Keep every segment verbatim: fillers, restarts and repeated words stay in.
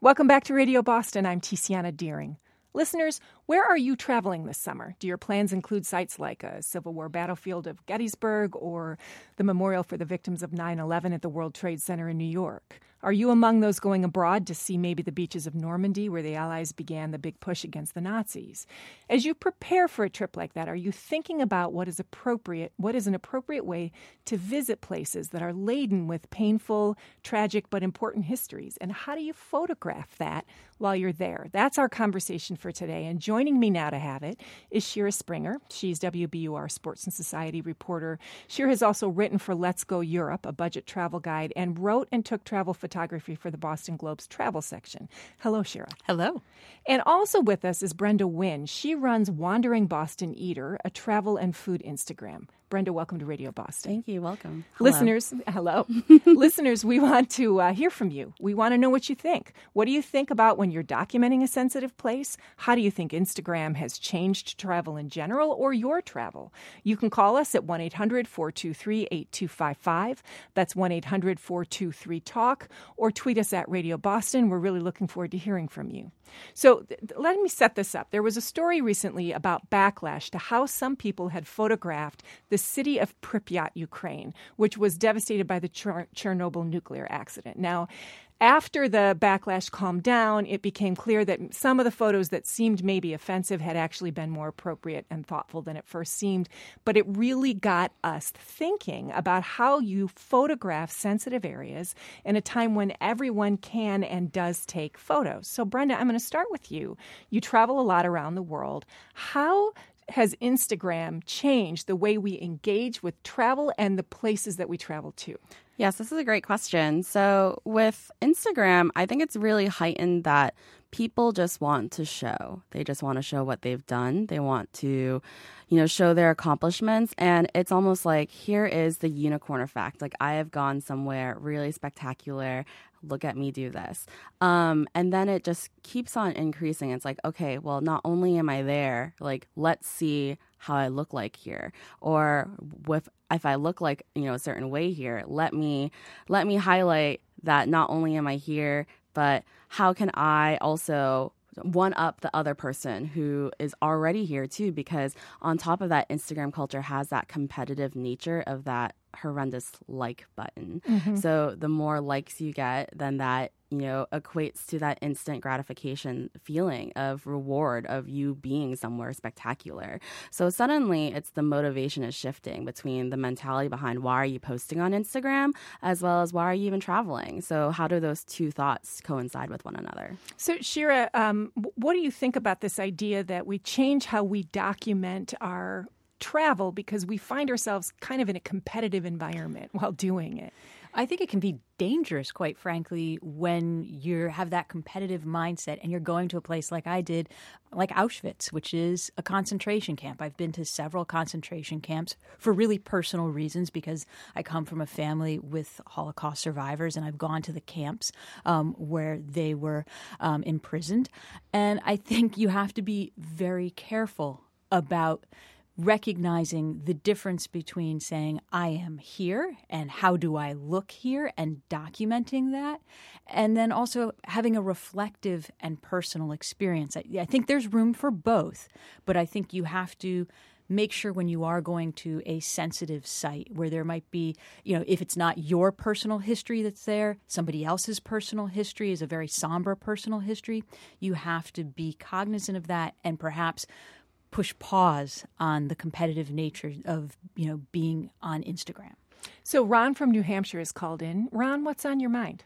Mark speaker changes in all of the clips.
Speaker 1: Welcome back to Radio Boston. I'm Tiziana Deering. Listeners, where are you traveling this summer? Do your plans include sites like a Civil War battlefield of Gettysburg or the memorial for the victims of nine eleven at the World Trade Center in New York? Are you among those going abroad to see maybe the beaches of Normandy where the Allies began the big push against the Nazis? As you prepare for a trip like that, are you thinking about what is appropriate, what is an appropriate way to visit places that are laden with painful, tragic, but important histories? And how do you photograph that while you're there? That's our conversation for today. And joining me now to have it is Shira Springer. She's W B U R Sports and Society reporter. Shira has also written for Let's Go Europe, a budget travel guide, and wrote and took travel photography for the Boston Globe's travel section. Hello, Shira.
Speaker 2: Hello.
Speaker 1: And also with us is Brenda Wynn. She runs Wandering Boston Eater, a travel and food Instagram. Brenda, welcome to Radio Boston.
Speaker 2: Thank you. Welcome. Hello.
Speaker 1: Listeners, hello. Listeners, we want to uh, hear from you. We want to know what you think. What do you think about when you're documenting a sensitive place? How do you think Instagram has changed travel in general or your travel? You can call us at one eight hundred four two three eight two five five. That's one eight hundred four two three talk, or tweet us at Radio Boston. We're really looking forward to hearing from you. So th- let me set this up. There was a story recently about backlash to how some people had photographed the city of Pripyat, Ukraine, which was devastated by the Cher- Chernobyl nuclear accident. Now, after the backlash calmed down, it became clear that some of the photos that seemed maybe offensive had actually been more appropriate and thoughtful than it first seemed. But it really got us thinking about how you photograph sensitive areas in a time when everyone can and does take photos. So, Brenda, I'm going to start with you. You travel a lot around the world. How has Instagram changed the way we engage with travel and the places that we travel to?
Speaker 2: Yes, this is a great question. So with Instagram, I think it's really heightened that people just want to show. They just want to show what they've done. They want to, you know, show their accomplishments. And it's almost like, here is the unicorn effect. Like, I have gone somewhere really spectacular. Look at me do this. Um, and then it just keeps on increasing. It's like, okay, well, not only am I there, like, let's see how I look like here. Or with, if I look like, you know, a certain way here, let me let me highlight that not only am I here, but how can I also one up the other person who is already here too? Because on top of that, Instagram culture has that competitive nature of that horrendous like button. Mm-hmm. So the more likes you get, then that, you know, equates to that instant gratification feeling of reward of you being somewhere spectacular. So suddenly it's the motivation is shifting between the mentality behind why are you posting on Instagram as well as why are you even traveling? So how do those two thoughts coincide with one another?
Speaker 1: So Shira, um, what do you think about this idea that we change how we document our travel because we find ourselves kind of in a competitive environment while doing it?
Speaker 3: I think it can be dangerous, quite frankly, when you have that competitive mindset and you're going to a place like I did, like Auschwitz, which is a concentration camp. I've been to several concentration camps for really personal reasons because I come from a family with Holocaust survivors, and I've gone to the camps um, where they were um, imprisoned. And I think you have to be very careful about recognizing the difference between saying, I am here and how do I look here, and documenting that, and then also having a reflective and personal experience. I, I think there's room for both, but I think you have to make sure when you are going to a sensitive site where there might be, you know, if it's not your personal history that's there, somebody else's personal history is a very somber personal history, you have to be cognizant of that and perhaps push pause on the competitive nature of, you know, being on Instagram.
Speaker 1: So Ron from New Hampshire is called in. Ron, what's on your mind?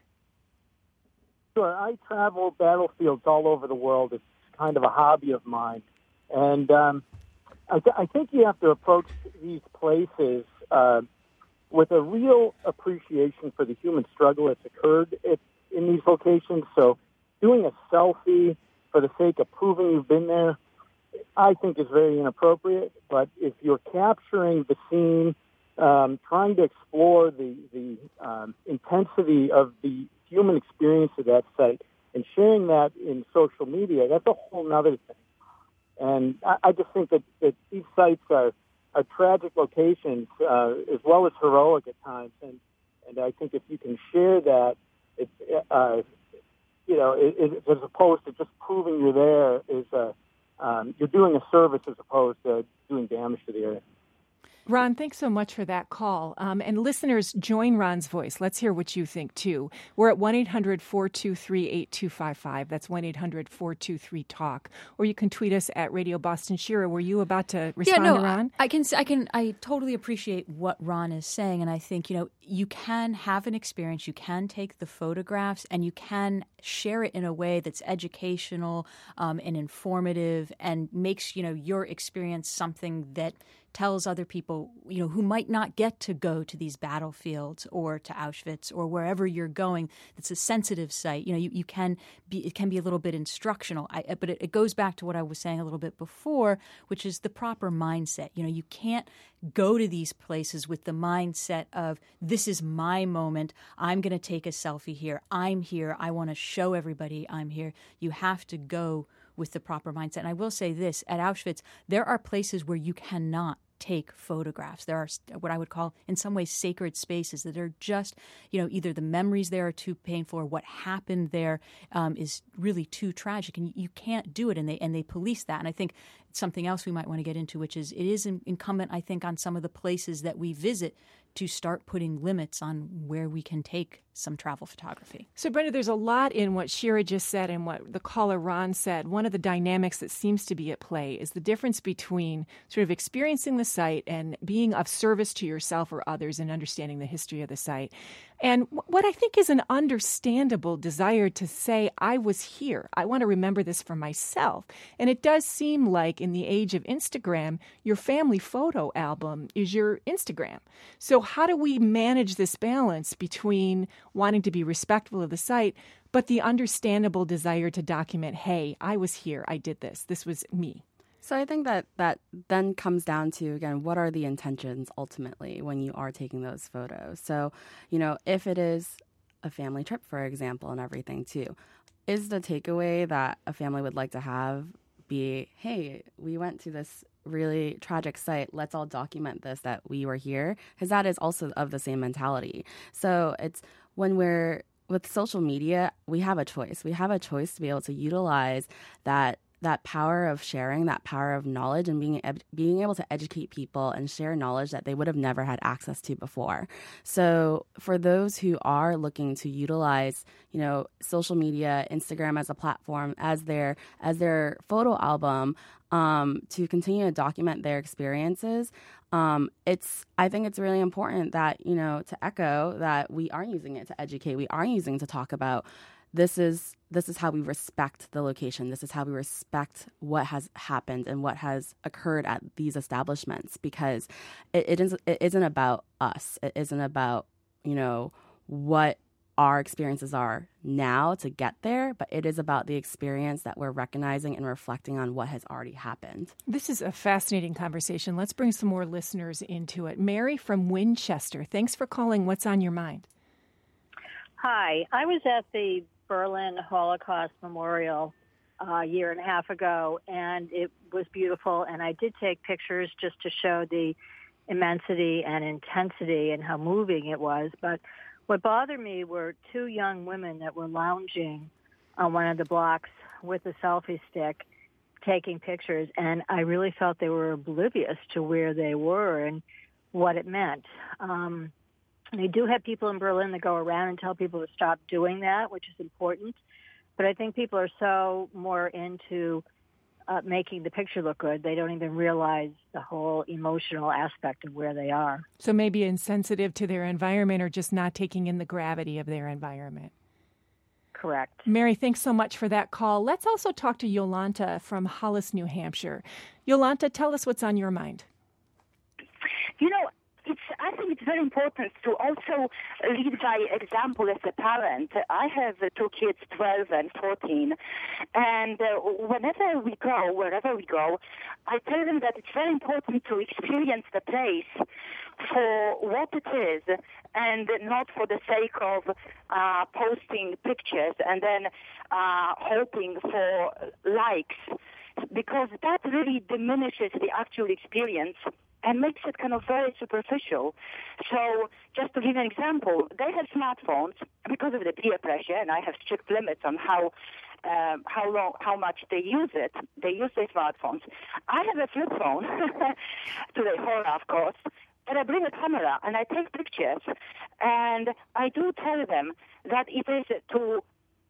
Speaker 4: Sure. I travel battlefields all over the world. It's kind of a hobby of mine. And um, I, th- I think you have to approach these places uh, with a real appreciation for the human struggle that's occurred at, in these locations. So doing a selfie for the sake of proving you've been there, I think is very inappropriate. But if you're capturing the scene, um, trying to explore the, the um, intensity of the human experience of that site and sharing that in social media, that's a whole other thing. And I, I just think that, that these sites are, are tragic locations uh, as well as heroic at times. And, and I think if you can share that, it, uh, you know, it, it, as opposed to just proving you're there, is a, um, you're doing a service as opposed to doing damage to the area.
Speaker 1: Ron, thanks so much for that call. Um, and listeners, join Ron's voice. Let's hear what you think, too. We're at one eight hundred four two three eight two five five. That's one eight hundred four two three talk. Or you can tweet us at Radio Boston. Shira, were you about to respond
Speaker 3: yeah, no,
Speaker 1: to Ron?
Speaker 3: I, I can, I can, I totally appreciate what Ron is saying. And I think, you know, you can have an experience, you can take the photographs, and you can share it in a way that's educational um, and informative and makes, you know, your experience something that tells other people, you know, who might not get to go to these battlefields or to Auschwitz or wherever you're going. It's a sensitive site. You know, you, you can be, it can be a little bit instructional. I, but it, it goes back to what I was saying a little bit before, which is the proper mindset. You know, you can't go to these places with the mindset of, this is my moment. I'm going to take a selfie here. I'm here. I want to show everybody I'm here. You have to go with the proper mindset. And I will say this, at Auschwitz, there are places where you cannot take photographs. There are what I would call, in some ways, sacred spaces that are just, you know, either the memories there are too painful or what happened there um, is really too tragic, and you can't do it, and they and they police that. And I think something else we might want to get into, which is it is incumbent, I think, on some of the places that we visit to start putting limits on where we can take some travel photography.
Speaker 1: So, Brenda, there's a lot in what Shira just said and what the caller Ron said. One of the dynamics that seems to be at play is the difference between sort of experiencing the site and being of service to yourself or others and understanding the history of the site. And what I think is an understandable desire to say, I was here. I want to remember this for myself. And it does seem like in the age of Instagram, your family photo album is your Instagram. So how do we manage this balance between wanting to be respectful of the site, but the understandable desire to document, hey, I was here. I did this. This was me.
Speaker 2: So I think that that then comes down to, again, what are the intentions ultimately when you are taking those photos? So, you know, if it is a family trip, for example, and everything too, is the takeaway that a family would like to have be, hey, we went to this really tragic site, let's all document this, that we were here? Because that is also of the same mentality. So it's when we're with social media, we have a choice. We have a choice to be able to utilize that that power of sharing, that power of knowledge, and being eb- being able to educate people and share knowledge that they would have never had access to before. So for those who are looking to utilize, you know, social media, Instagram as a platform, as their as their photo album, um, to continue to document their experiences, um, it's I think it's really important that, you know, to echo that we are using it to educate, we are using it to talk about This is this is how we respect the location. This is how we respect what has happened and what has occurred at these establishments, because it, it, is, it isn't about us. It isn't about, you know, what our experiences are now to get there, but it is about the experience that we're recognizing and reflecting on what has already happened.
Speaker 1: This is a fascinating conversation. Let's bring some more listeners into it. Mary from Winchester, thanks for calling. What's on your mind?
Speaker 5: Hi, I was at the Berlin Holocaust Memorial uh, a year and a half ago, and it was beautiful, and I did take pictures just to show the immensity and intensity and how moving it was. But what bothered me were two young women that were lounging on one of the blocks with a selfie stick taking pictures, and I really felt they were oblivious to where they were and what it meant. Um, They do have people in Berlin that go around and tell people to stop doing that, which is important. But I think people are so more into uh, making the picture look good, they don't even realize the whole emotional aspect of where they are.
Speaker 1: So maybe insensitive to their environment or just not taking in the gravity of their environment.
Speaker 5: Correct.
Speaker 1: Mary, thanks so much for that call. Let's also talk to Yolanta from Hollis, New Hampshire. Yolanta, tell us what's on your mind.
Speaker 6: You know, It's, I think it's very important to also lead by example as a parent. I have two kids, twelve and fourteen, and uh, whenever we go, wherever we go, I tell them that it's very important to experience the place for what it is and not for the sake of uh, posting pictures and then uh, hoping for likes, because that really diminishes the actual experience and makes it kind of very superficial. So just to give an example, they have smartphones because of the peer pressure, and I have strict limits on how um, how long, how much they use it. They use their smartphones. I have a flip phone, to the horror, of course, but I bring a camera and I take pictures, and I do tell them that it is to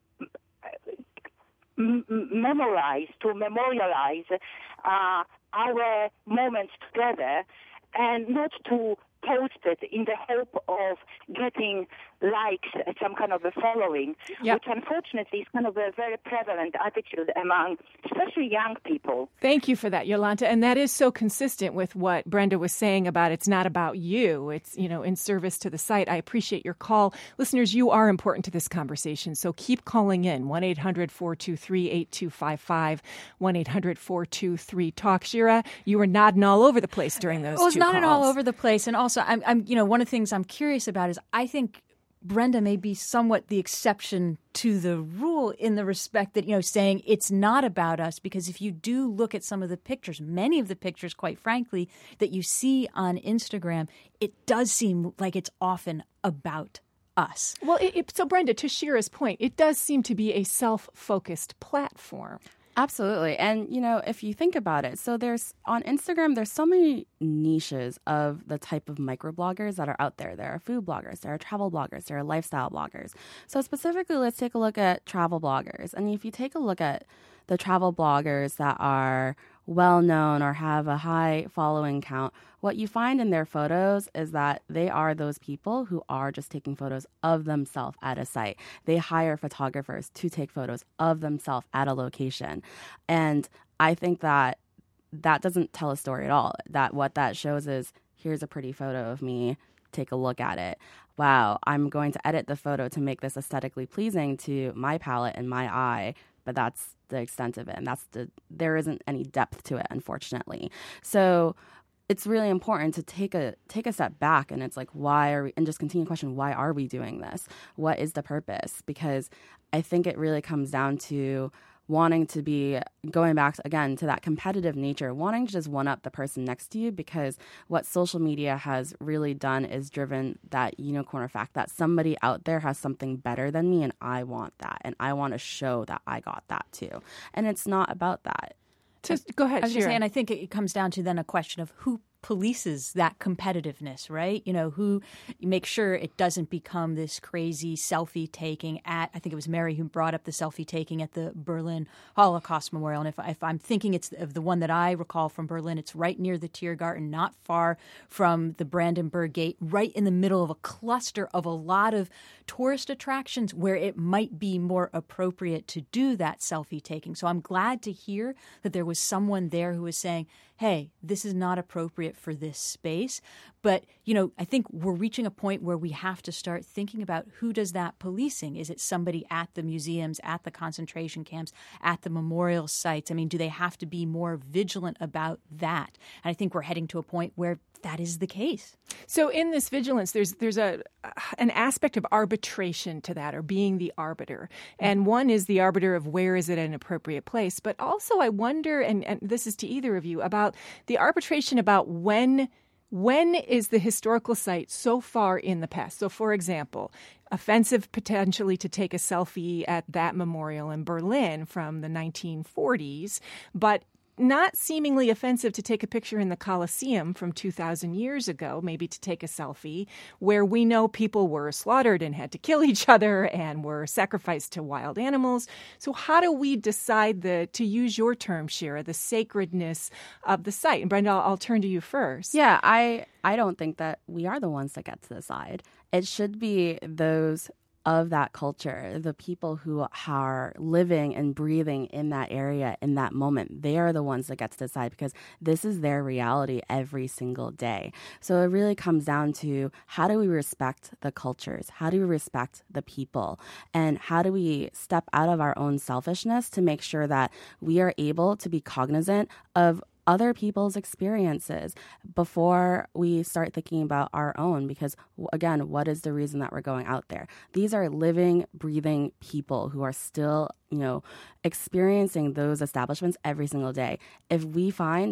Speaker 6: m- memorize, to memorialize uh, our moments together, and not to post it in the hope of getting likes, some kind of a following,
Speaker 1: yep.
Speaker 6: which unfortunately is kind of a very prevalent attitude among especially young people.
Speaker 1: Thank you for that, Jolanta. And that is so consistent with what Brenda was saying about it's not about you. It's, you know, in service to the site. I appreciate your call. Listeners, you are important to this conversation, so keep calling in. one eight hundred four two three eight two five five, one eight hundred four two three talk. Shira, you were nodding all over the place during those
Speaker 3: well, it's
Speaker 1: two
Speaker 3: nodding
Speaker 1: calls.
Speaker 3: all over the place. And also, I'm, I'm, you know, one of the things I'm curious about is I think Brenda may be somewhat the exception to the rule in the respect that, you know, saying it's not about us, because if you do look at some of the pictures, many of the pictures, quite frankly, that you see on Instagram, it does seem like it's often about us.
Speaker 1: Well, it, it, so Brenda, to Shira's point, it does seem to be a self-focused platform.
Speaker 2: Absolutely. And, you know, if you think about it, so there's on Instagram, there's so many niches of the type of microbloggers that are out there. There are food bloggers, there are travel bloggers, there are lifestyle bloggers. So specifically, let's take a look at travel bloggers. And if you take a look at the travel bloggers that are well known or have a high following count, what you find in their photos is that they are those people who are just taking photos of themselves at a site. They hire photographers to take photos of themselves at a location. And I think that that doesn't tell a story at all. That what that shows is, here's a pretty photo of me. Take a look at it. Wow, I'm going to edit the photo to make this aesthetically pleasing to my palate and my eye, but that's the extent of it. And that's the, there isn't any depth to it, unfortunately. So it's really important to take a take a step back, and it's like, why are we, and just continue to question, why are we doing this? What is the purpose? Because I think it really comes down to wanting to be, going back again to that competitive nature, wanting to just one-up the person next to you, because what social media has really done is driven that unicorn effect, that somebody out there has something better than me and I want that, and I want to show that I got that too. And it's not about that.
Speaker 1: Just go ahead,
Speaker 3: I was
Speaker 1: Shira.
Speaker 3: just saying, I think it comes down to then a question of who polices that competitiveness, right? You know, who make sure it doesn't become this crazy selfie taking at, I think it was Mary who brought up the selfie taking at the Berlin Holocaust Memorial. And if, if I'm thinking it's of the one that I recall from Berlin, it's right near the Tiergarten, not far from the Brandenburg Gate, right in the middle of a cluster of a lot of tourist attractions where it might be more appropriate to do that selfie taking. So I'm glad to hear that there was someone there who was saying, hey, this is not appropriate for this space. But, you know, I think we're reaching a point where we have to start thinking about who does that policing. Is it somebody at the museums, at the concentration camps, at the memorial sites? I mean, do they have to be more vigilant about that? And I think we're heading to a point where that is the case.
Speaker 1: So in this vigilance, there's there's a an aspect of arbitration to that, or being the arbiter. And one is the arbiter of where is it an appropriate place. But also I wonder, and, and this is to either of you, about the arbitration about when when is the historical site so far in the past. So, for example, offensive potentially to take a selfie at that memorial in Berlin from the nineteen forties, but not seemingly offensive to take a picture in the Colosseum from two thousand years ago, maybe to take a selfie, where we know people were slaughtered and had to kill each other and were sacrificed to wild animals. So how do we decide, the, to use your term, Shira, the sacredness of the site? And Brenda, I'll, I'll turn to you first.
Speaker 2: Yeah, I, I don't think that we are the ones that get to decide. It should be those of that culture, the people who are living and breathing in that area in that moment. They are the ones that get to decide, because this is their reality every single day. So it really comes down to, how do we respect the cultures? How do we respect the people? And how do we step out of our own selfishness to make sure that we are able to be cognizant of other people's experiences before we start thinking about our own? Because again, what is the reason that we're going out there? These are living, breathing people who are still, you know, experiencing those establishments every single day. If we find that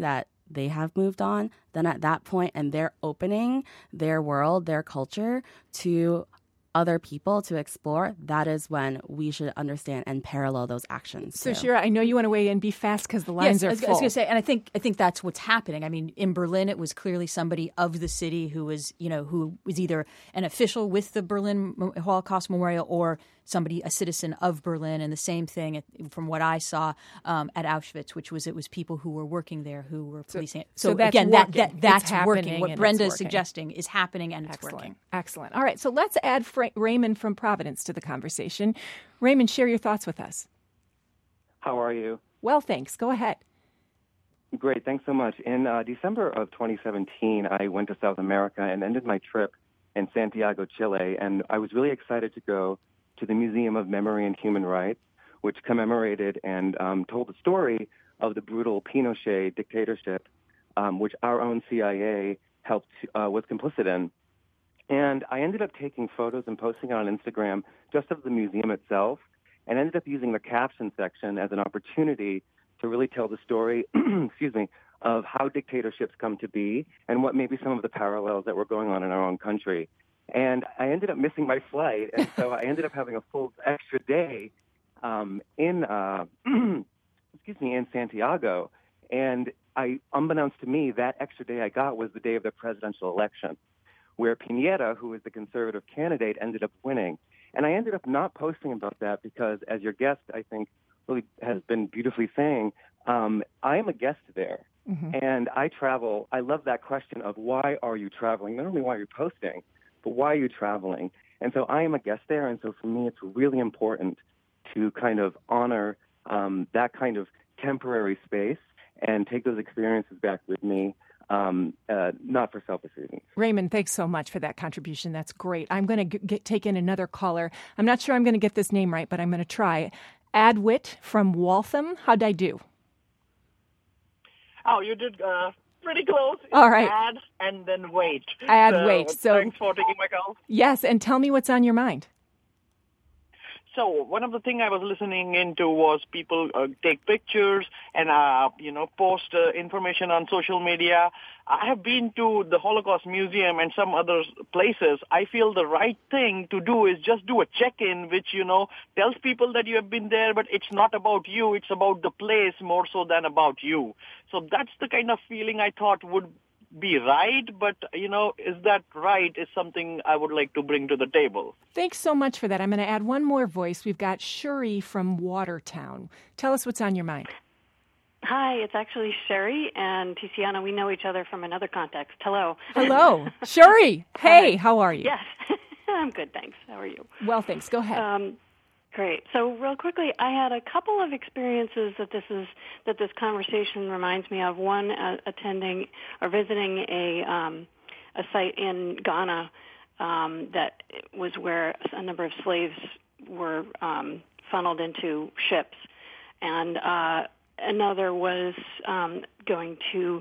Speaker 2: they have moved on, then at that point, and they're opening their world, their culture to other people to explore, that is when we should understand and parallel those actions.
Speaker 1: So,
Speaker 2: too.
Speaker 1: Shira, I know you want to weigh in. Be fast because the lines
Speaker 3: yes,
Speaker 1: are
Speaker 3: I was,
Speaker 1: full.
Speaker 3: I was going to say, and I think I think that's what's happening. I mean, in Berlin, it was clearly somebody of the city who was, you know, who was either an official with the Berlin Holocaust Memorial or somebody, a citizen of Berlin, and the same thing from what I saw um, at Auschwitz, which was it was people who were working there who were policing it. So,
Speaker 1: so that's
Speaker 3: again, that,
Speaker 1: working.
Speaker 3: that that's
Speaker 1: It's
Speaker 3: working.
Speaker 1: happening
Speaker 3: What
Speaker 1: and
Speaker 3: Brenda
Speaker 1: it's
Speaker 3: is
Speaker 1: working.
Speaker 3: suggesting is happening and it's
Speaker 1: Excellent.
Speaker 3: working.
Speaker 1: Excellent. All right, so let's add Fra- Raymond from Providence to the conversation. Raymond, share your thoughts with us.
Speaker 7: How are you?
Speaker 1: Well, thanks. Go ahead.
Speaker 7: Great, thanks so much. In uh, December of twenty seventeen, I went to South America and ended my trip in Santiago, Chile, and I was really excited to go to the Museum of Memory and Human Rights, which commemorated and um, told the story of the brutal Pinochet dictatorship, um, which our own C I A helped uh, was complicit in. And I ended up taking photos and posting it on Instagram just of the museum itself, and ended up using the caption section as an opportunity to really tell the story, excuse me, of how dictatorships come to be and what maybe some of the parallels that were going on in our own country. And I ended up missing my flight, and so I ended up having a full extra day um, in, uh, excuse me, in Santiago. And I, unbeknownst to me, that extra day I got was the day of the presidential election, where Piñera, who was the conservative candidate, ended up winning. And I ended up not posting about that because, as your guest, I think, really has been beautifully saying, um, I am a guest there. Mm-hmm. And I travel. I love that question of why are you traveling? Not only why you're posting, but why are you traveling? And so I am a guest there. And so for me, it's really important to kind of honor um, that kind of temporary space and take those experiences back with me. Um, uh, not for selfish reasons.
Speaker 1: Raymond, thanks so much for that contribution. That's great. I'm going to get, take in another caller. I'm not sure I'm going to get this name right, but I'm going to try. Adwit from Waltham. How'd I do?
Speaker 8: Oh, you did uh, pretty close.
Speaker 1: All right.
Speaker 8: Add and then wait.
Speaker 1: Add,
Speaker 8: so,
Speaker 1: wait. So,
Speaker 8: thanks for taking my call.
Speaker 1: Yes, and tell me what's on your mind.
Speaker 8: So one of the things I was listening into was people uh, take pictures and, uh, you know, post uh, information on social media. I have been to the Holocaust Museum and some other places. I feel the right thing to do is just do a check-in, which, you know, tells people that you have been there, but it's not about you. It's about the place more so than about you. So that's the kind of feeling I thought would be right, but, you know, is that right is something I would like to bring to the table.
Speaker 1: Thanks so much for that. I'm going to add one more voice. We've got Shuri from Watertown. Tell us what's on your mind.
Speaker 9: Hi, it's actually Sherry and Tiziana. We know each other from another context. Hello.
Speaker 1: Hello. Shuri. Hey, how are you?
Speaker 9: Yes. I'm good, thanks. How are you?
Speaker 1: Well, thanks. Go ahead.
Speaker 9: Um, Great. So real quickly, I had a couple of experiences that this is that this conversation reminds me of. One, uh, attending or visiting a um, a site in Ghana um, that was where a number of slaves were um, funneled into ships, and uh, another was um, going to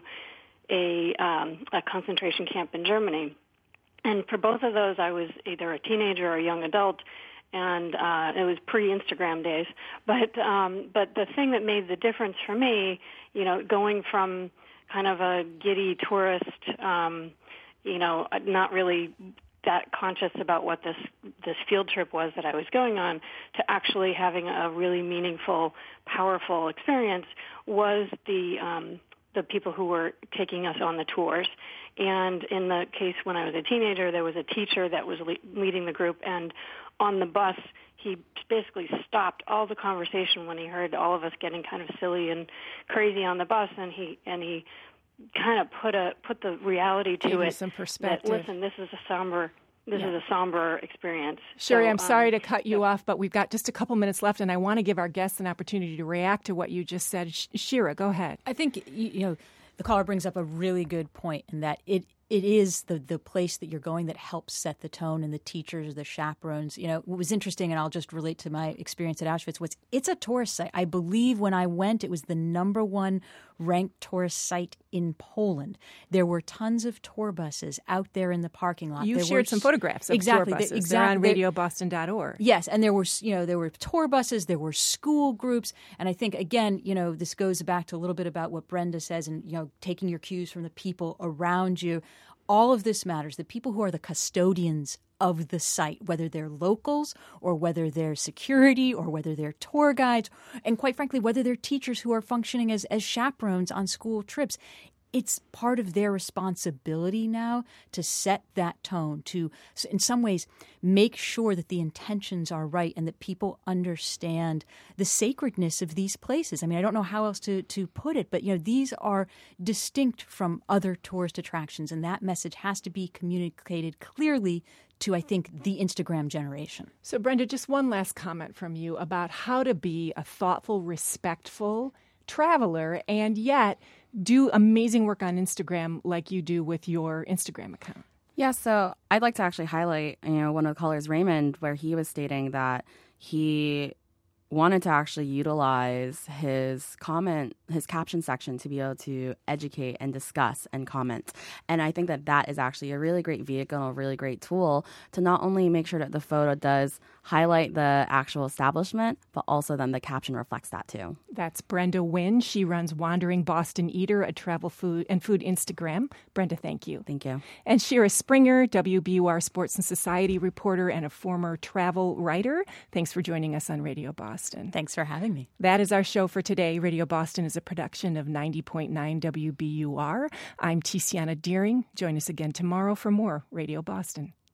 Speaker 9: a um, a concentration camp in Germany. And for both of those, I was either a teenager or a young adult. And uh, it was pre-Instagram days, but um, but the thing that made the difference for me, you know, going from kind of a giddy tourist, um, you know, not really that conscious about what this this field trip was that I was going on, to actually having a really meaningful, powerful experience, was the um, the people who were taking us on the tours. And in the case when I was a teenager, there was a teacher that was le- leading the group, and on the bus, he basically stopped all the conversation when he heard all of us getting kind of silly and crazy on the bus, and he and he kind of put a put the reality to
Speaker 1: Gave
Speaker 9: it.
Speaker 1: you some perspective.
Speaker 9: That, listen, this is a somber this
Speaker 1: yeah.
Speaker 9: is a somber experience.
Speaker 1: Sherry,
Speaker 9: so,
Speaker 1: I'm sorry
Speaker 9: um,
Speaker 1: to cut you
Speaker 9: so.
Speaker 1: off, but we've got just a couple minutes left, and I want to give our guests an opportunity to react to what you just said. Sh- Shira, go ahead.
Speaker 3: I think you, you know the caller brings up a really good point in that it. It is the, the place that you're going that helps set the tone, and the teachers, the chaperones. You know, what was interesting, and I'll just relate to my experience at Auschwitz, was it's a tourist site. I believe when I went, it was the number one ranked tourist site in Poland. There were tons of tour buses out there in the parking lot.
Speaker 1: You
Speaker 3: there
Speaker 1: shared
Speaker 3: were,
Speaker 1: some photographs of
Speaker 3: exactly,
Speaker 1: tour buses.
Speaker 3: The, exactly,
Speaker 1: They're on radio boston dot org.
Speaker 3: Yes, and there were, you know, there were tour buses, there were school groups, and I think again, you know, this goes back to a little bit about what Brenda says, and you know, taking your cues from the people around you. All of this matters. The people who are the custodians of the site, whether they're locals or whether they're security or whether they're tour guides, and quite frankly, whether they're teachers who are functioning as, as chaperones on school trips. It's part of their responsibility now to set that tone, to, in some ways, make sure that the intentions are right and that people understand the sacredness of these places. I mean, I don't know how else to, to put it, but, you know, these are distinct from other tourist attractions, and that message has to be communicated clearly to, I think, the Instagram generation.
Speaker 1: So, Brenda, just one last comment from you about how to be a thoughtful, respectful traveler and yet do amazing work on Instagram like you do with your Instagram account.
Speaker 2: Yeah, so I'd like to actually highlight, you know, one of the callers, Raymond, where he was stating that he wanted to actually utilize his comment, his caption section to be able to educate and discuss and comment. And I think that that is actually a really great vehicle, a really great tool to not only make sure that the photo does highlight the actual establishment, but also then the caption reflects that too.
Speaker 1: That's Brenda Wynn. She runs Wandering Boston Eater, a travel food and food Instagram. Brenda, thank you.
Speaker 2: Thank you.
Speaker 1: And Shira Springer, W B U R Sports and Society reporter and a former travel writer. Thanks for joining us on Radio Boston.
Speaker 3: Thanks for having me.
Speaker 1: That is our show for today. Radio Boston is a production of ninety point nine W B U R. I'm Tiziana Deering. Join us again tomorrow for more Radio Boston.